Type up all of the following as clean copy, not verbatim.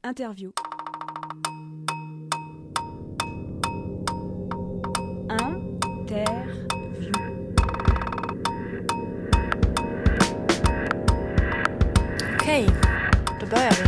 Interview. Okej, då börjar vi.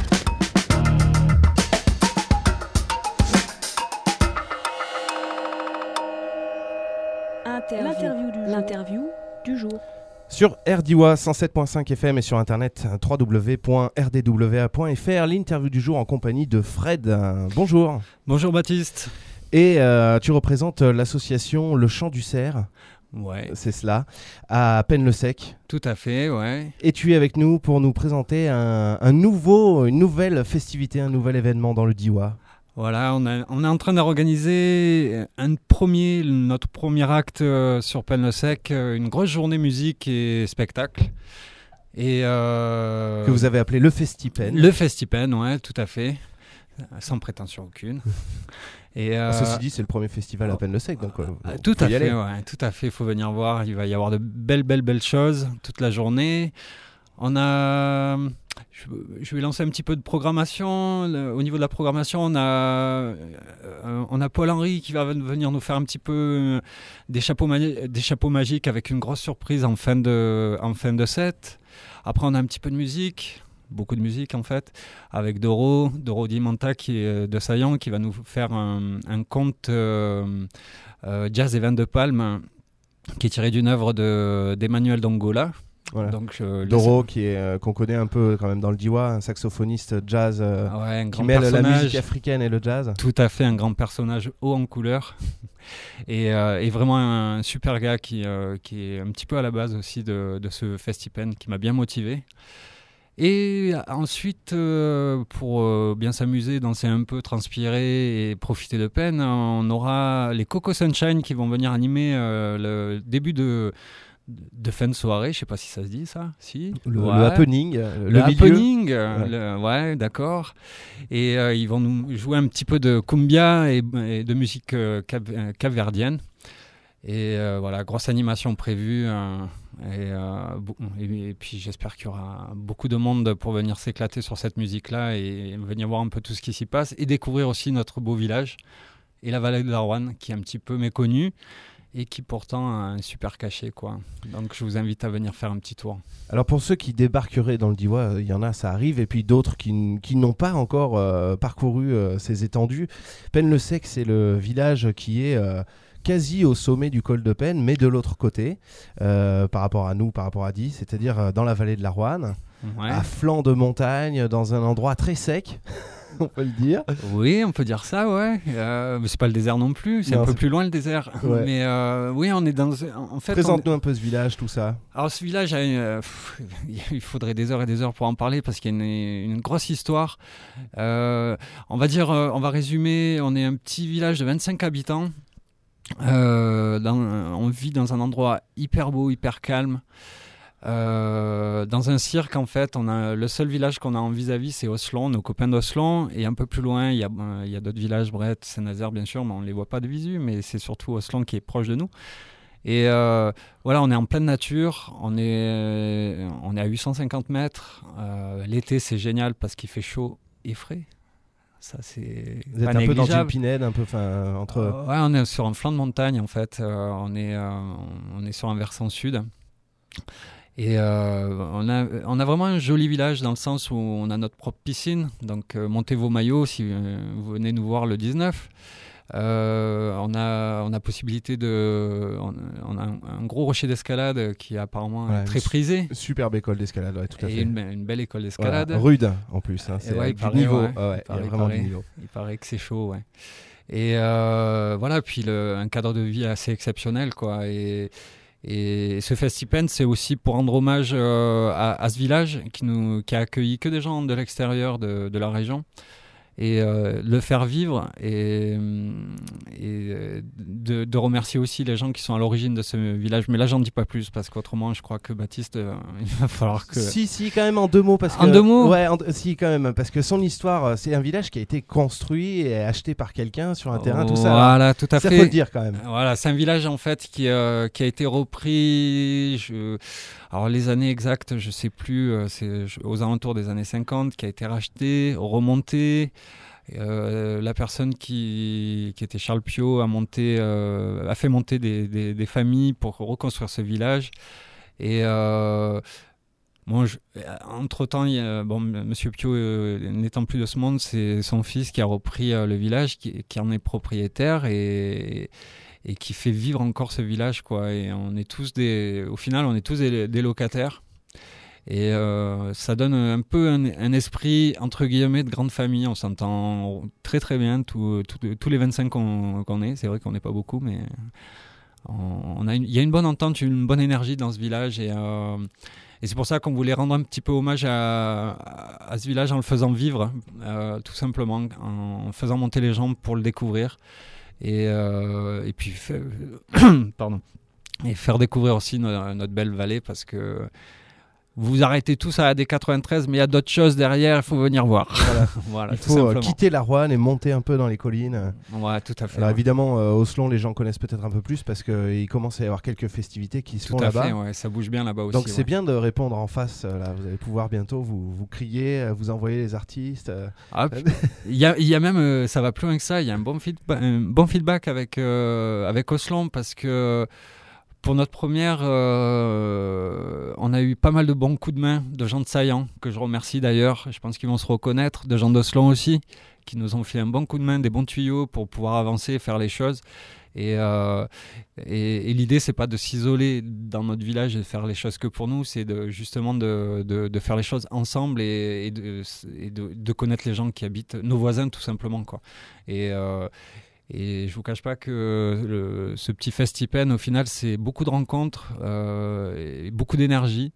L'interview du jour. Sur RDWA 107.5 FM et sur internet www.rdwa.fr, l'interview du jour en compagnie de Fred. Bonjour. Bonjour Baptiste. Et tu représentes l'association Le Chant du Cerf. Ouais. C'est cela, à Pennes-le-Sec. Tout à fait, ouais. Et tu es avec nous pour nous présenter une nouvelle festivité, un nouvel événement dans le Diois. Voilà, on est en train d'organiser notre premier acte sur Pennes-le-Sec, une grosse journée musique et spectacle. Et, que vous avez appelé le Festipen. Le Festipen, ouais, tout à fait, sans prétention aucune. Et ceci dit, c'est le premier festival à Pennes-le-Sec, donc tout à fait, ouais, tout à fait. Il faut venir voir. Il va y avoir de belles choses toute la journée. Je vais lancer un petit peu de programmation. Au niveau de la programmation, on a Paul-Henri qui va venir nous faire un petit peu des chapeaux magiques avec une grosse surprise en fin de set. Après, on a un petit peu de musique. Beaucoup de musique en fait, avec Doro Di Monta qui est de Saillant, qui va nous faire un conte jazz et vin de palme qui est tiré d'une œuvre d'Emmanuel Dongola. Voilà. Donc, Doro qu'on connaît un peu quand même dans le Diois, un saxophoniste jazz qui mêle la musique africaine et le jazz. Tout à fait, un grand personnage haut en couleur et vraiment un super gars qui est un petit peu à la base aussi de ce Festipen, qui m'a bien motivé. Et ensuite, pour bien s'amuser, danser un peu, transpirer et profiter de Pennes, on aura les Coco Sunshine qui vont venir animer le début de fin de soirée. Je ne sais pas si ça se dit ça. Si. Le happening, le happening, ouais. Ouais, d'accord. Et ils vont nous jouer un petit peu de cumbia et de musique capverdienne. Et voilà, grosse animation prévue. Et puis j'espère qu'il y aura beaucoup de monde pour venir s'éclater sur cette musique-là et venir voir un peu tout ce qui s'y passe et découvrir aussi notre beau village et la vallée de la Roanne qui est un petit peu méconnue et qui pourtant a un super cachet, quoi. Donc je vous invite à venir faire un petit tour. Alors pour ceux qui débarqueraient dans le Diois, il y en a, ça arrive, et puis d'autres qui n'ont pas encore parcouru ces étendues. Pennes-le-Sec, c'est le village qui est quasi au sommet du col de Pennes, mais de l'autre côté, par rapport à nous, par rapport à Die, c'est-à-dire dans la vallée de la Roanne, ouais. À flanc de montagne, dans un endroit très sec, on peut le dire. Oui, on peut dire ça, ouais. Mais c'est pas le désert non plus, c'est un peu plus loin le désert. Ouais. Mais oui, on est dans... En fait, présente-nous un peu ce village, tout ça. Alors ce village, il faudrait des heures et des heures pour en parler parce qu'il y a une grosse histoire. On va dire, on va résumer, on est un petit village de 25 habitants. On vit dans un endroit hyper beau, hyper calme. Dans un cirque, en fait, le seul village qu'on a en vis-à-vis, c'est Osselon, nos copains d'Osselon. Et un peu plus loin, il y a d'autres villages, Brett, Saint-Nazaire, bien sûr, mais on ne les voit pas de visu. Mais c'est surtout Osselon qui est proche de nous. Et voilà, on est en pleine nature. On est à 850 mètres. L'été, c'est génial parce qu'il fait chaud et frais. Ça, c'est vous êtes un peu dans une pinède, un peu entre... ouais, on est sur un flanc de montagne en fait. On est sur un versant sud. Et on a vraiment un joli village dans le sens où on a notre propre piscine. Donc montez vos maillots si vous venez nous voir le 19. On a possibilité on a un gros rocher d'escalade qui est apparemment très prisé. Superbe école d'escalade, ouais, tout à fait. Et une belle école d'escalade. Voilà, rude en plus, hein, c'est du niveau. Ouais, il y a vraiment du niveau. Il paraît que c'est chaud, ouais. Et voilà, puis un cadre de vie assez exceptionnel, quoi. Et ce Festipen, c'est aussi pour rendre hommage à ce village qui a accueilli que des gens de l'extérieur de la région. et le faire vivre et de remercier aussi les gens qui sont à l'origine de ce village. Mais là, j'en dis pas plus parce qu'autrement, je crois que Baptiste, il va falloir que... Si, quand même en 2 mots. En 2 mots ? Ouais, si, quand même. Parce que son histoire, c'est un village qui a été construit et acheté par quelqu'un sur un terrain, tout ça. Voilà, tout à fait. Ça, faut le dire quand même. Voilà, c'est un village en fait qui a été repris... Alors les années exactes, je sais plus, c'est aux alentours des années 50, qui a été racheté, remonté. La personne qui était Charles Piot a fait monter des familles pour reconstruire ce village. Et entre-temps, Monsieur Piot n'étant plus de ce monde, c'est son fils qui a repris le village, qui en est propriétaire et qui fait vivre encore ce village, quoi. Et au final, on est tous des locataires. Et ça donne un peu un esprit, entre guillemets, de grande famille. On s'entend très très bien tous les 25 qu'on est. C'est vrai qu'on n'est pas beaucoup, mais il y a une bonne entente, une bonne énergie dans ce village. Et c'est pour ça qu'on voulait rendre un petit peu hommage à ce village en le faisant vivre, tout simplement, en faisant monter les gens pour le découvrir. Et puis pardon, et faire découvrir aussi notre belle vallée, parce que vous arrêtez tous à AD93, mais il y a d'autres choses derrière, il faut venir voir. Voilà, il faut quitter la Roanne et monter un peu dans les collines. Ouais, tout à fait. Alors évidemment, Oslon, les gens connaissent peut-être un peu plus parce qu'il commence à y avoir quelques festivités qui se font là-bas. Tout à fait, ouais, ça bouge bien là-bas aussi. Donc c'est bien de répondre en face. Là, vous allez pouvoir bientôt vous crier, vous envoyer les artistes. Il y a même, ça va plus loin que ça, il y a un bon feedback avec Oslon, parce que pour notre première, on a eu pas mal de bons coups de main de gens de Saillant, que je remercie d'ailleurs. Je pense qu'ils vont se reconnaître, de gens d'Oslon aussi, qui nous ont fait un bon coup de main, des bons tuyaux pour pouvoir avancer, faire les choses. Et l'idée, c'est pas de s'isoler dans notre village et de faire les choses que pour nous, c'est justement de faire les choses ensemble et de connaître les gens qui habitent, nos voisins tout simplement, quoi. Et je vous cache pas que ce petit Festipen, au final, c'est beaucoup de rencontres, et beaucoup d'énergie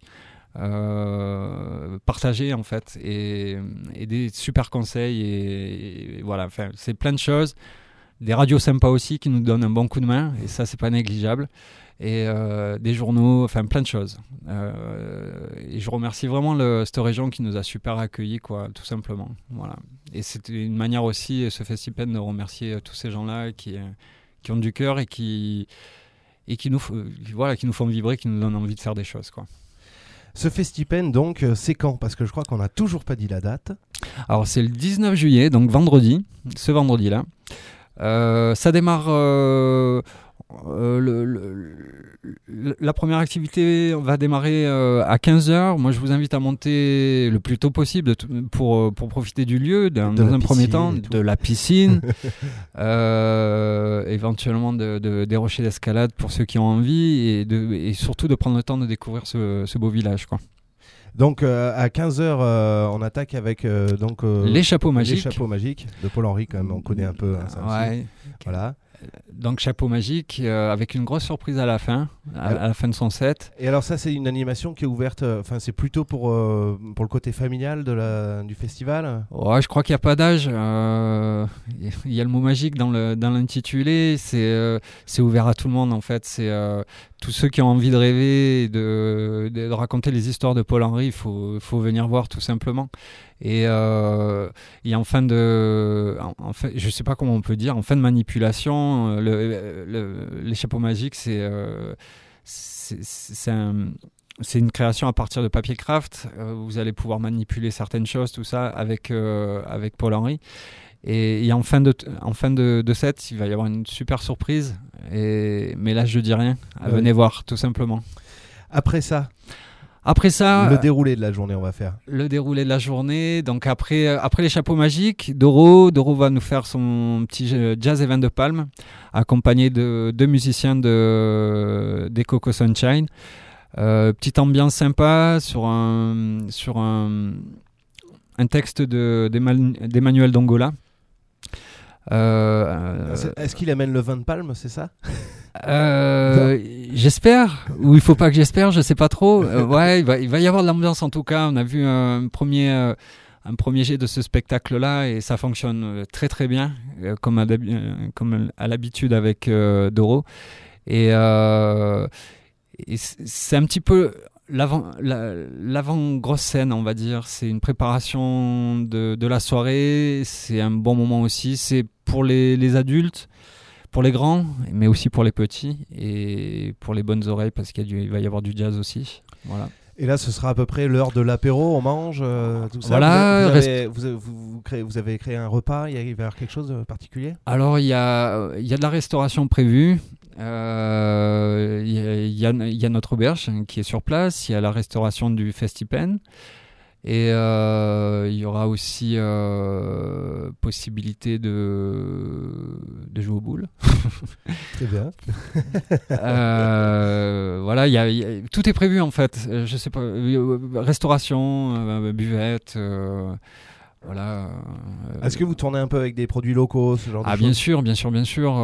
partagée en fait, et des super conseils, et voilà, enfin, c'est plein de choses. Des radios sympas aussi qui nous donnent un bon coup de main, et ça, c'est pas négligeable. Et des journaux, enfin plein de choses. Et je remercie vraiment cette région qui nous a super accueillis, quoi, tout simplement. Voilà. Et c'est une manière aussi, ce Festipen, de remercier tous ces gens-là qui ont du cœur et qui nous font vibrer, qui nous donnent envie de faire des choses, quoi. Ce Festipen, donc, c'est quand ? Parce que je crois qu'on n'a toujours pas dit la date. Alors, c'est le 19 juillet, donc vendredi, ce vendredi-là. Ça démarre... la première activité va démarrer à 15h. Moi, je vous invite à monter le plus tôt possible pour profiter du lieu, dans un premier temps, de la piscine, éventuellement des rochers d'escalade pour ceux qui ont envie, et surtout de prendre le temps de découvrir ce beau village, quoi. Donc à 15h, on attaque avec les chapeaux magiques. Les chapeaux magiques de Paul-Henri, quand même, on connaît un peu, hein, ça ouais. Aussi. Voilà. Donc chapeau magique, avec une grosse surprise à la fin, à la fin de son set. Et alors ça, c'est une animation qui est ouverte, c'est plutôt pour le côté familial du festival. Ouais, je crois qu'il n'y a pas d'âge. Il y a le mot magique dans l'intitulé. C'est ouvert à tout le monde, en fait. C'est tous ceux qui ont envie de rêver, de raconter les histoires de Paul-Henri. Il faut venir voir, tout simplement. Et en fin de, je sais pas comment on peut dire, en fin de manipulation, les chapeaux magiques, c'est une création à partir de papier craft. Vous allez pouvoir manipuler certaines choses, tout ça, avec Paul-Henri. Et en fin de set, il va y avoir une super surprise. Mais là, je dis rien. Venez voir, tout simplement. Après ça, le déroulé de la journée, on va faire. Le déroulé de la journée. Donc après les chapeaux magiques, Doro va nous faire son petit jazz event de Palme, accompagné de 2 musiciens des Coco Sunshine. Petite ambiance sympa sur un texte d'Emmanuel Dongola. Est-ce qu'il amène le vin de Palme, c'est ça? J'espère, ou il faut pas que j'espère, je sais pas trop. Ouais, il va y avoir de l'ambiance en tout cas. On a vu un premier un premier jet de ce spectacle-là et ça fonctionne très très bien, comme à l'habitude avec Doro. Et c'est un petit peu l'avant grosse scène, on va dire. C'est une préparation de la soirée. C'est un bon moment aussi. C'est pour les adultes, pour les grands, mais aussi pour les petits et pour les bonnes oreilles parce qu'il va y avoir du jazz aussi. Voilà. Et là, ce sera à peu près l'heure de l'apéro, on mange, tout ça. Voilà, vous avez créé un repas, il va y avoir quelque chose de particulier ? Alors, il y a de la restauration prévue. Il y a notre auberge qui est sur place. Il y a la restauration du Festipen. Et il y aura aussi possibilité de jouer aux boules. Très bien. Voilà, tout est prévu en fait. Je sais pas, restauration, buvette. Voilà. Est-ce que vous tournez un peu avec des produits locaux, ce genre de choses ? Bien sûr.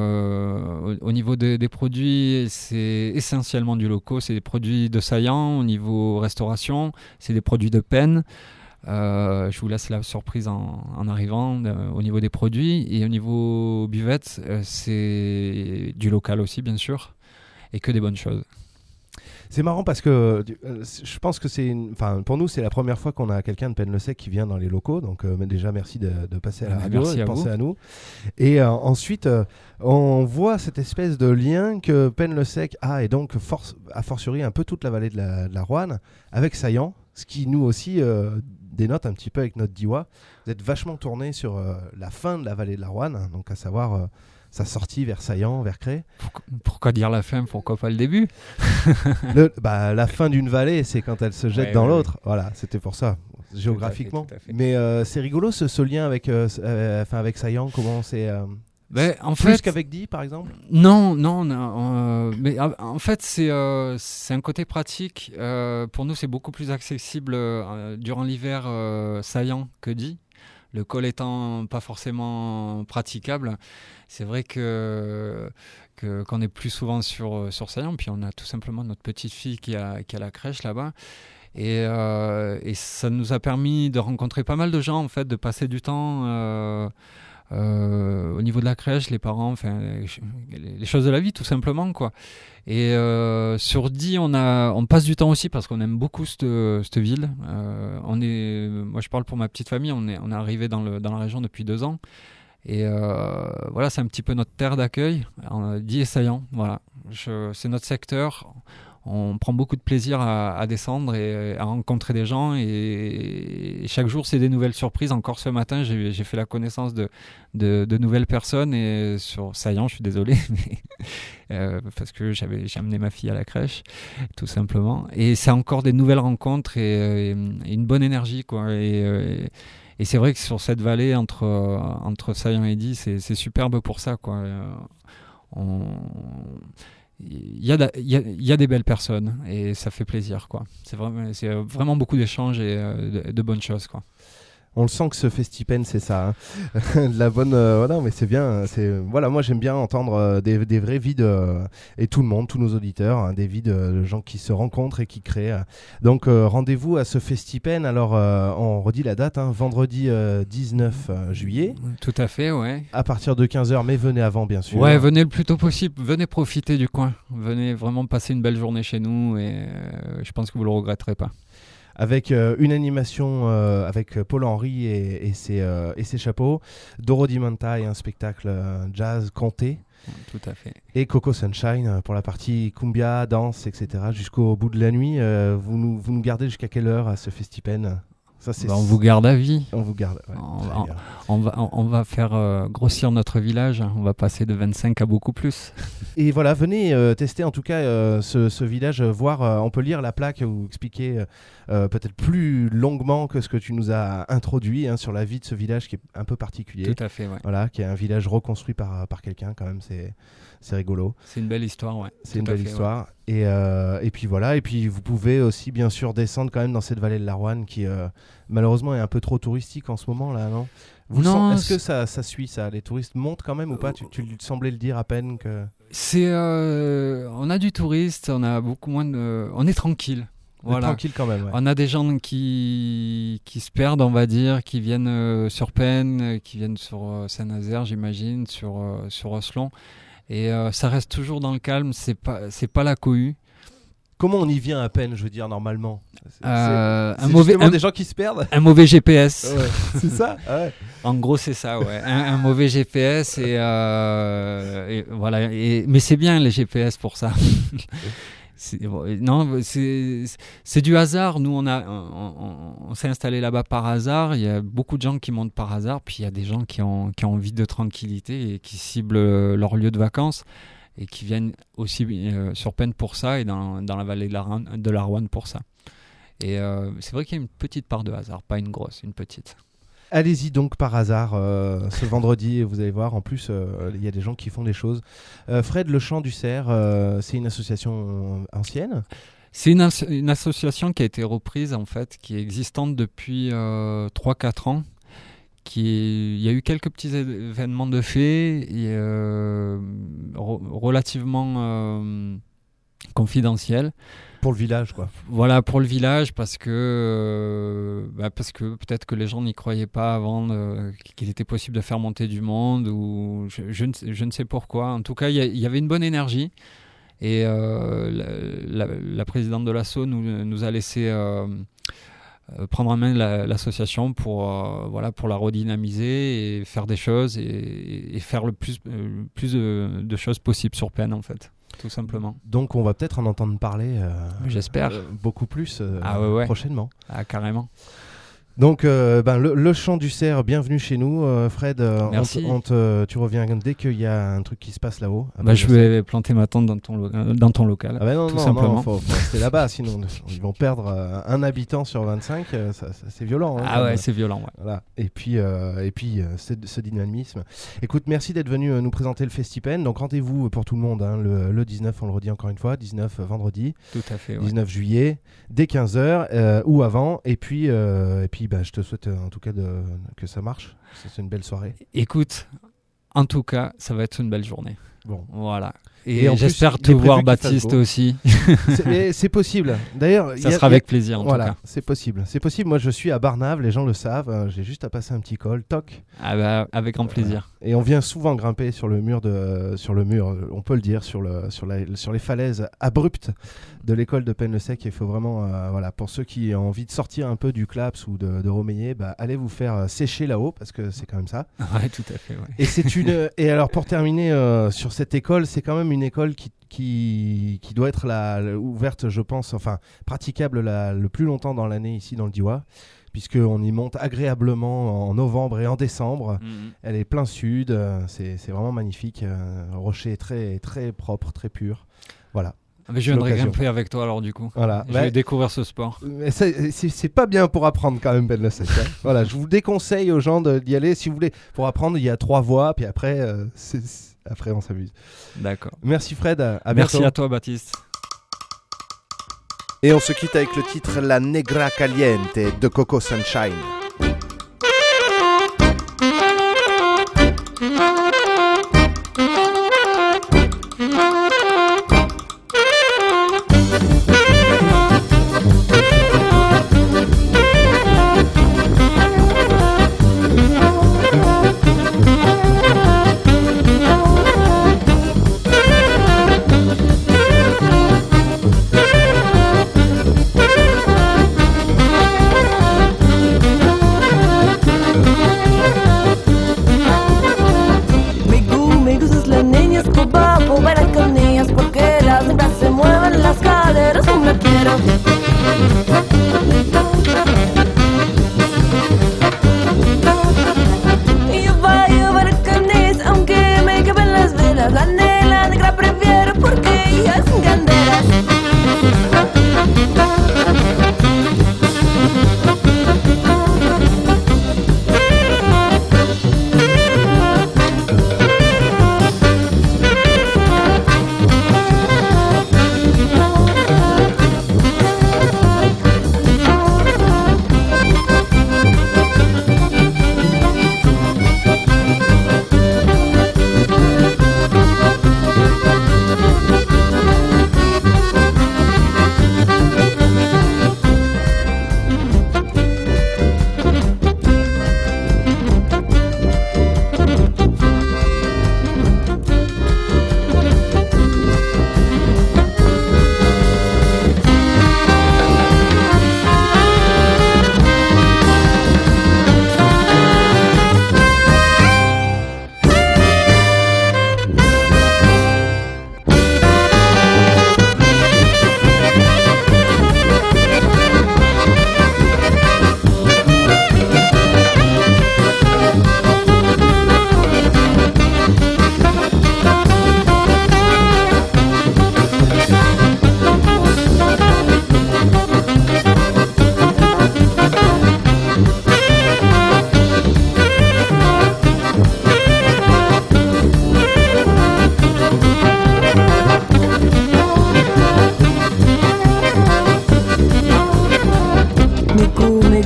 Au niveau des produits, c'est essentiellement du local. C'est des produits de Saillant. Au niveau restauration, c'est des produits de Penn. Je vous laisse la surprise en arrivant au niveau des produits. Et au niveau buvette, c'est du local aussi, bien sûr. Et que des bonnes choses. C'est marrant parce que je pense que pour nous, c'est la première fois qu'on a quelqu'un de Penn-le-Sec qui vient dans les locaux. Donc, déjà, merci de passer à la radio et de penser à nous. Et ensuite, on voit cette espèce de lien que Penn-le-Sec a, et donc, a fortiori, un peu toute la vallée de la Roanne, avec Saillant, ce qui nous aussi dénote un petit peu avec notre Diois. Vous êtes vachement tourné sur la fin de la vallée de la Roanne, donc à savoir sa sortie vers Saillant, vers Cré. Pourquoi dire la fin ? Pourquoi pas le début ? La fin d'une vallée, c'est quand elle se jette dans l'autre. Voilà, c'était pour ça, géographiquement. Tout à fait. Mais c'est rigolo ce lien avec Saillant. Comment c'est en plus fait, qu'avec Die, par exemple ? Non. Mais en fait, c'est un côté pratique. Pour nous, c'est beaucoup plus accessible durant l'hiver Saillant que Die. Le col étant pas forcément praticable, c'est vrai qu'on est plus souvent sur Saillant. Puis on a tout simplement notre petite fille qui a la crèche là-bas. Et ça nous a permis de rencontrer pas mal de gens, en fait, de passer du temps au niveau de la crèche, les parents, enfin les choses de la vie tout simplement, quoi. Et sur Die, on passe du temps aussi parce qu'on aime beaucoup cette ville. Moi je parle pour ma petite famille, on est arrivé dans la région depuis 2 ans. Et voilà, c'est un petit peu notre terre d'accueil, Die et Saillant. Voilà, c'est notre secteur. On prend beaucoup de plaisir à descendre et à rencontrer des gens, et chaque jour c'est des nouvelles surprises. Encore ce matin j'ai fait la connaissance de nouvelles personnes, et sur Saillant, je suis désolé, mais parce que j'ai amené ma fille à la crèche tout simplement, et c'est encore des nouvelles rencontres et une bonne énergie, quoi. Et c'est vrai que sur cette vallée entre Saillant et Die, c'est superbe pour ça, quoi. Il y a des belles personnes et ça fait plaisir, quoi. C'est vraiment beaucoup d'échanges et de bonnes choses, quoi. On le sent que ce Festipen, c'est ça, hein. De la bonne. Voilà, mais c'est bien. Voilà, moi j'aime bien entendre des vraies vies et tout le monde, tous nos auditeurs, hein, des vies de gens qui se rencontrent et qui créent. Donc rendez-vous à ce Festipen. Alors on redit la date, hein, vendredi 19 juillet. Tout à fait, ouais. À partir de 15h, mais venez avant, bien sûr. Ouais, venez le plus tôt possible. Venez profiter du coin. Venez vraiment passer une belle journée chez nous, et je pense que vous le regretterez pas. Avec une animation avec Paul-Henri et ses chapeaux, Doro Di Manta et un spectacle jazz canté. Tout à fait. Et Coco Sunshine pour la partie cumbia, danse, etc. jusqu'au bout de la nuit. Vous nous gardez jusqu'à quelle heure à ce Festipen ? Ça, on vous garde à vie. On vous garde. Ouais, on va faire grossir notre village. On va passer de 25 à beaucoup plus. Et voilà, venez tester en tout cas ce village, voir. On peut lire la plaque ou expliquer peut-être plus longuement que ce que tu nous as introduit, hein, sur la vie de ce village qui est un peu particulier. Tout à fait, ouais. Voilà, qui est un village reconstruit par quelqu'un quand même. C'est rigolo. C'est une belle histoire, ouais. C'est une belle histoire. Ouais. Et puis voilà. Et puis vous pouvez aussi bien sûr descendre quand même dans cette vallée de la Roanne qui malheureusement est un peu trop touristique en ce moment là, non ? Est-ce que ça suit ça ? Les touristes montent quand même ou pas ? Tu semblais le dire à peine que. On a du touriste, on a beaucoup moins de. On est tranquille. Voilà. Tranquille quand même. Ouais. On a des gens qui se perdent, on va dire, qui viennent sur Penne, qui viennent sur Saint-Nazaire, j'imagine, sur Osselon. Et ça reste toujours dans le calme, c'est pas la cohue. Comment on y vient à peine, je veux dire, normalement? Des gens qui se perdent. Un mauvais GPS. Ouais, c'est ça. Ouais. En gros, c'est ça, ouais. Un mauvais GPS et voilà. Mais c'est bien les GPS pour ça. C'est du hasard. Nous, on s'est installé là-bas par hasard. Il y a beaucoup de gens qui montent par hasard, puis il y a des gens qui ont envie de tranquillité et qui ciblent leur lieu de vacances et qui viennent aussi sur Penne pour ça et dans la vallée de la Roanne pour ça. Et c'est vrai qu'il y a une petite part de hasard, pas une grosse, une petite. Allez-y donc par hasard ce vendredi et vous allez voir, en plus il y a des gens qui font des choses. Fred, le Chant du Cerf, c'est une association ancienne? C'est une association qui a été reprise en fait, qui est existante depuis 3-4 ans. Il y a eu quelques petits événements de fait relativement confidentiels. Pour le village, quoi. Voilà, pour le village, parce que peut-être que les gens n'y croyaient pas avant qu'il était possible de faire monter du monde, ou je ne sais pourquoi. En tout cas, il y avait une bonne énergie. Et la présidente de l'asso nous a laissé prendre en main l'association pour la redynamiser et faire des choses et faire le plus de choses possibles sur Penne, en fait. Tout simplement. Donc on va peut-être en entendre parler j'espère beaucoup plus prochainement. Ah, carrément. Donc le Chant du Cerf, bienvenue chez nous Fred. Merci. Tu reviens dès qu'il y a un truc qui se passe là-haut. Je vais planter ma tente dans ton local. Ah bah non, tout simplement. Non, faut rester là-bas, sinon ils vont perdre un habitant sur 25, c'est violent. Hein, ah ouais, c'est violent. Ouais. Voilà. Et puis ce dynamisme. Écoute, merci d'être venu nous présenter le Festipen. Donc rendez-vous pour tout le monde, hein, le 19, on le redit encore une fois, 19 vendredi. Tout à fait. Ouais. 19 juillet, dès 15h ou avant. Et puis je te souhaite en tout cas que ça marche. C'est une belle soirée. Écoute, en tout cas, ça va être une belle journée. Bon. Voilà. Et j'espère te voir, Baptiste, aussi. C'est possible. D'ailleurs, ça sera avec plaisir, en tout cas. C'est possible. C'est possible. Moi, je suis à Barnave, les gens le savent. J'ai juste à passer un petit col, toc. Ah bah, avec grand plaisir. Et on vient souvent grimper sur le mur, on peut le dire, sur les falaises abruptes de l'école de Penne-le-Sec. Il faut vraiment, pour ceux qui ont envie de sortir un peu du Claps ou de Romeyer, allez vous faire sécher là-haut, parce que c'est quand même ça. Ouais, tout à fait. Ouais. Et alors, pour terminer sur cette école, c'est quand même une école qui doit être ouverte, je pense, enfin praticable le plus longtemps dans l'année ici dans le Diois, puisqu'on y monte agréablement en novembre et en décembre. Elle est plein sud, c'est vraiment magnifique, rocher très, très propre, très pur. Voilà. Mais je viendrai grimper avec toi alors du coup. Voilà. Je vais découvrir ce sport. Mais c'est pas bien pour apprendre quand même, Penne-le-Sec. Voilà, je vous déconseille aux gens d'y aller. Si vous voulez, pour apprendre, il y a 3 voies, puis après, après on s'amuse. D'accord. Merci Fred, à bientôt. Merci à toi Baptiste. Et on se quitte avec le titre La Negra Caliente de Coco Sunshine.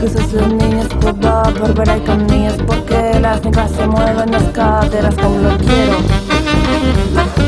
Cruzo sus niños por Bárbara y Camillas, porque las negras se mueven las caderas como lo quiero.